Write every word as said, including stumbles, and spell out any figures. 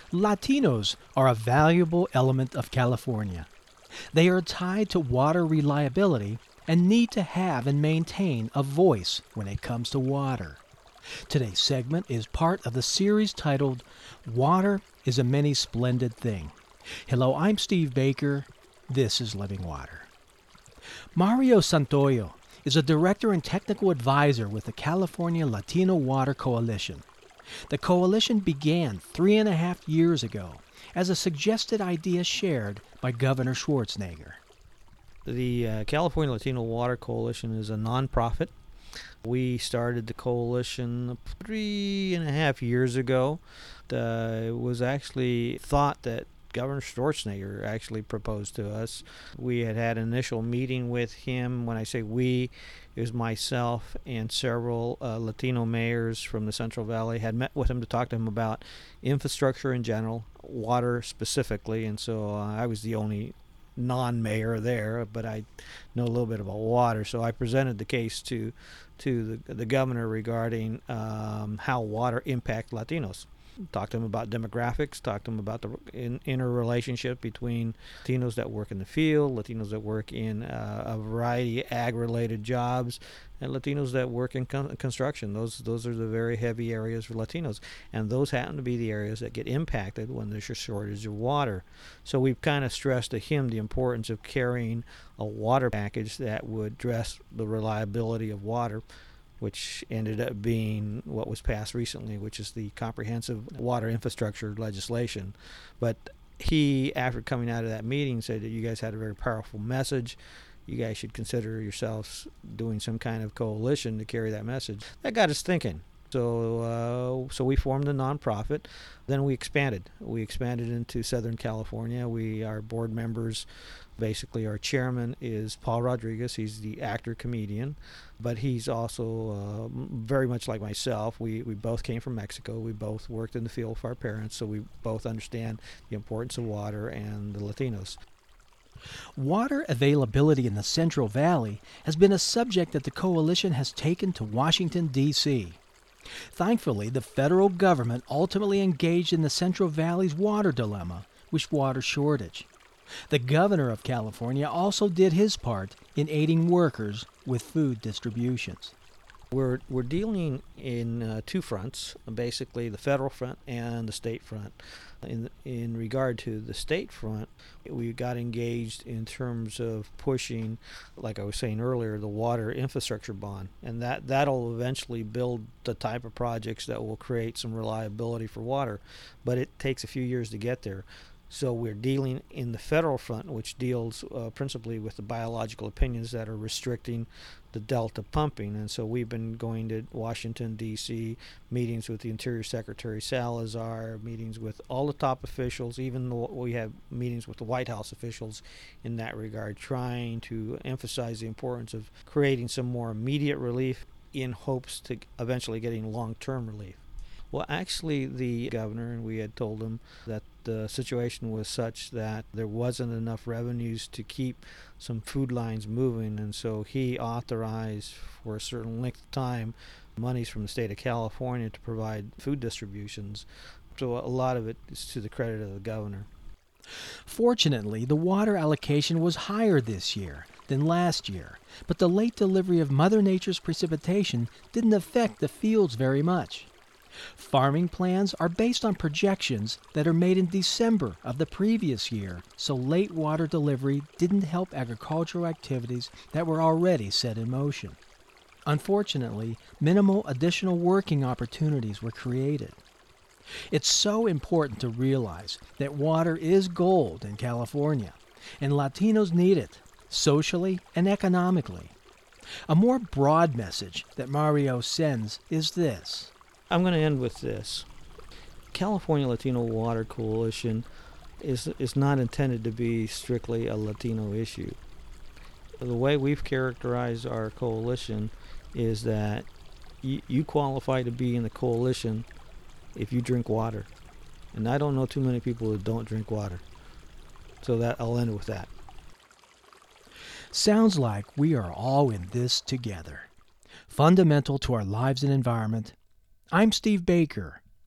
Latinos are a valuable element of California. They are tied to water reliability and need to have and maintain a voice when it comes to water. Today's segment is part of the series titled Water is a Many Splendid Thing. Hello, I'm Steve Baker. This is Living Water. Mario Santoyo is a director and technical advisor with the California Latino Water Coalition. The coalition began three and a half years ago as a suggested idea shared by Governor Schwarzenegger. The uh, California Latino Water Coalition is a nonprofit. We started the coalition three and a half years ago. Uh, it was actually thought that Governor Schwarzenegger actually proposed to us. We had had an initial meeting with him. When I say we, it was myself and several uh, Latino mayors from the Central Valley had met with him to talk to him about infrastructure in general, water specifically, and so uh, I was the only non-mayor there, but I know a little bit about water, so I presented the case to to the, the governor regarding um, how water impacts Latinos. Talked to him about demographics, talked to him about the in, interrelationship between Latinos that work in the field, Latinos that work in uh, a variety of ag-related jobs, and Latinos that work in con- construction. Those those are the very heavy areas for Latinos, and those happen to be the areas that get impacted when there's a shortage of water. So we've kind of stressed to him the importance of carrying a water package that would address the reliability of water, which ended up being what was passed recently, which is the comprehensive water infrastructure legislation. But he, after coming out of that meeting, said that you guys had a very powerful message. You guys should consider yourselves doing some kind of coalition to carry that message. That got us thinking. So uh, so we formed a nonprofit. Then we expanded. We expanded into Southern California. We Our board members, basically our chairman is Paul Rodriguez. He's the actor comedian, but he's also uh, very much like myself. We we both came from Mexico. We both worked in the field for our parents, so we both understand the importance of water and the Latinos. Water availability in the Central Valley has been a subject that the coalition has taken to Washington, D C Thankfully, the federal government ultimately engaged in the Central Valley's water dilemma, with water shortage. The governor of California also did his part in aiding workers with food distributions. We're we're dealing in uh, two fronts, basically the federal front and the state front. In in regard to the state front, we got engaged in terms of pushing, like I was saying earlier, the water infrastructure bond, and that that'll eventually build the type of projects that will create some reliability for water, but it takes a few years to get there. So we're dealing in the federal front, which deals uh, principally with the biological opinions that are restricting the Delta pumping. And so we've been going to Washington, D C, meetings with the Interior Secretary Salazar, meetings with all the top officials, even though we have meetings with the White House officials in that regard, trying to emphasize the importance of creating some more immediate relief in hopes to eventually getting long-term relief. Well, actually, the governor, and we had told him that the situation was such that there wasn't enough revenues to keep some food lines moving, and so he authorized for a certain length of time monies from the state of California to provide food distributions. So a lot of it is to the credit of the governor. Fortunately, the water allocation was higher this year than last year, but the late delivery of Mother Nature's precipitation didn't affect the fields very much. Farming plans are based on projections that are made in December of the previous year, so late water delivery didn't help agricultural activities that were already set in motion. Unfortunately, minimal additional working opportunities were created. It's so important to realize that water is gold in California, and Latinos need it, socially and economically. A more broad message that Mario sends is this. I'm going to end with this. California Latino Water Coalition is is not intended to be strictly a Latino issue. The way we've characterized our coalition is that y- you qualify to be in the coalition if you drink water. And I don't know too many people who don't drink water. So that I'll end with that. Sounds like we are all in this together. Fundamental to our lives and environment, I'm Steve Baker,